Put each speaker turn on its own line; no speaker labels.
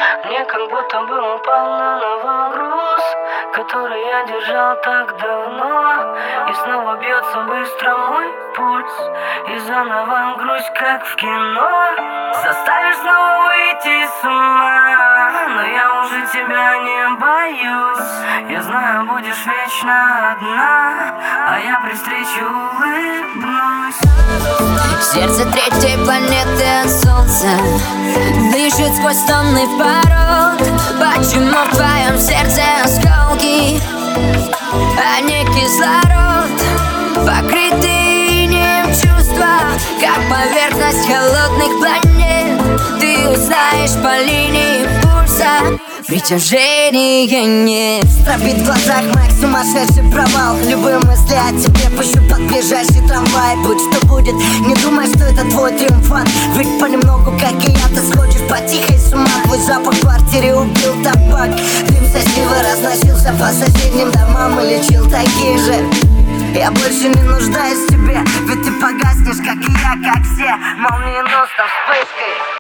Мне как будто бы упал на новый груз, который я держал так давно. И снова бьется быстро мой пульс, и заново грусть, как в кино. Заставишь снова выйти с ума, но я уже тебя не боюсь. Я знаю, будешь вечно одна, а я при встрече улыбнусь.
Сердце третьей планеты от солнца дышит сквозь томный порог. Почему в твоем сердце осколки, а не кислород? Покрытые инеем чувства, как поверхность холодных планет. Ты узнаешь по линии пульса, притяжения нет.
Стропит в глазах моих сумасшедший провал. Любые мысли о тебе пущу под ближайший трамвай. Будь что будет, не думай, что это твой триумфант. Ведь понемногу, как и я, ты сходишь по-тихой с ума. Твой запах в квартире убил табак. Дым со сивы разносился по соседним домам и лечил такие же. Я больше не нуждаюсь в тебе, ведь ты погаснешь, как и я, как все, молниеносной вспышкой.